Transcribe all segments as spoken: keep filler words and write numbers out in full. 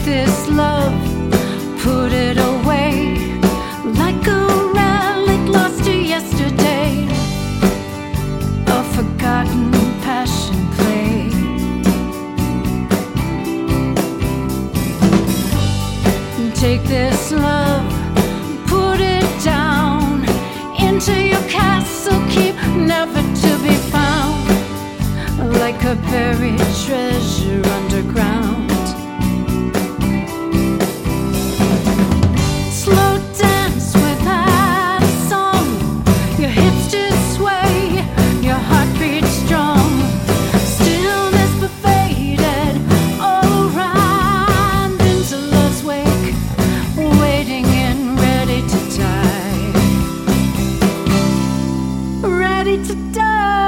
this love, put it away like a relic lost to yesterday, a forgotten passion play. Take this love, put it down into your castle, keep never to be found, like a buried treasure underground. Slow dance without a song, your hips just sway, your heart beats strong. Stillness pervaded all around into love's wake, waiting and ready to die, ready to die.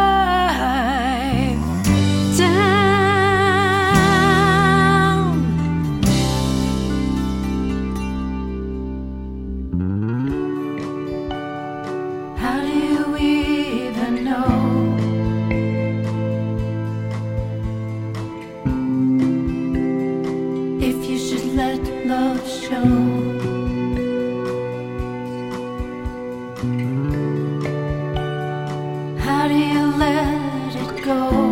How do you even know if you should let love show? How do you let it go?